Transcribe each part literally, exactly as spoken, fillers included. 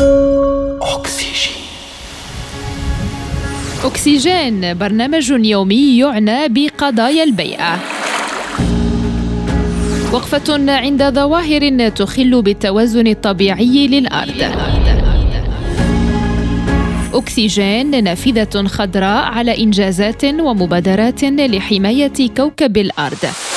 أكسجين. أكسجين برنامج يومي يعنى بقضايا البيئة. وقفة عند ظواهر تخل بالتوازن الطبيعي للأرض. أكسجين نافذة خضراء على إنجازات ومبادرات لحماية كوكب الأرض.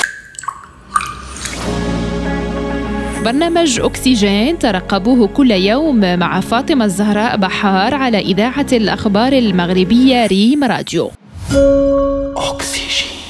برنامج أكسجين ترقبوه كل يوم مع فاطمة الزهراء بحار على إذاعة الأخبار المغربية ريم راديو. أكسجين.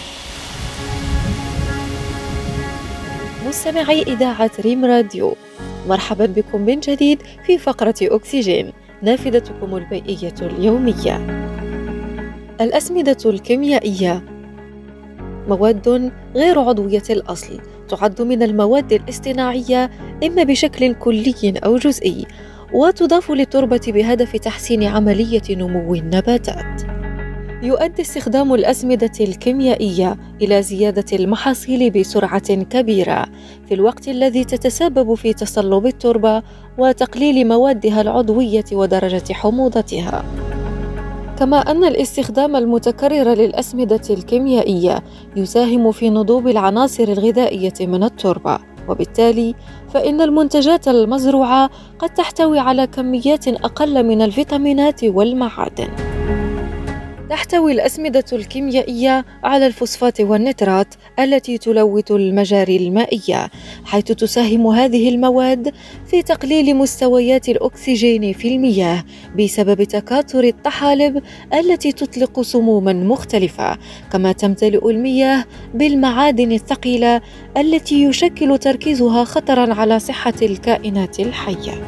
مستمعي إذاعة ريم راديو، مرحبا بكم من جديد في فقرة أكسجين، نافذتكم البيئية اليومية. الأسمدة الكيميائية مواد غير عضوية الأصل، تعد من المواد الاصطناعية إما بشكل كلي أو جزئي، وتضاف للتربة بهدف تحسين عملية نمو النباتات. يؤدي استخدام الأسمدة الكيميائية إلى زيادة المحاصيل بسرعة كبيرة في الوقت الذي تتسبب في تصلب التربة وتقليل موادها العضوية ودرجة حموضتها. كما أن الاستخدام المتكرر للأسمدة الكيميائية يساهم في نضوب العناصر الغذائية من التربة، وبالتالي فإن المنتجات المزروعة قد تحتوي على كميات أقل من الفيتامينات والمعادن. تحتوي الأسمدة الكيميائية على الفوسفات والنترات التي تلوث المجاري المائية، حيث تساهم هذه المواد في تقليل مستويات الأكسجين في المياه بسبب تكاثر الطحالب التي تطلق سموما مختلفة. كما تمتلئ المياه بالمعادن الثقيلة التي يشكل تركيزها خطرا على صحة الكائنات الحية.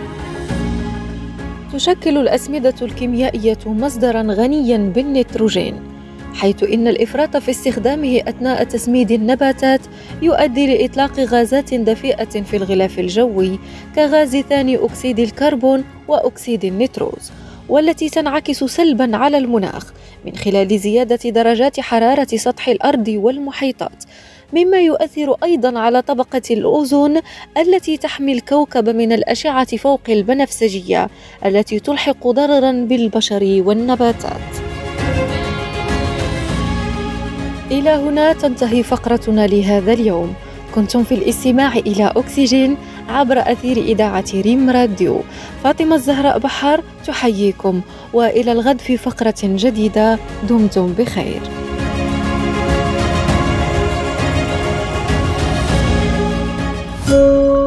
تشكل الأسمدة الكيميائية مصدراً غنياً بالنيتروجين، حيث إن الإفراط في استخدامه أثناء تسميد النباتات يؤدي لإطلاق غازات دفيئة في الغلاف الجوي كغاز ثاني أكسيد الكربون وأكسيد النيتروز، والتي تنعكس سلباً على المناخ من خلال زيادة درجات حرارة سطح الأرض والمحيطات، مما يؤثر أيضاً على طبقة الأوزون التي تحمي الكوكب من الأشعة فوق البنفسجية التي تلحق ضرراً بالبشر والنباتات. إلى هنا تنتهي فقرتنا لهذا اليوم. كنتم في الاستماع إلى أكسجين عبر أثير إذاعة ريم راديو. فاطمة الزهراء بحر تحييكم، وإلى الغد في فقرة جديدة. دمتم بخير.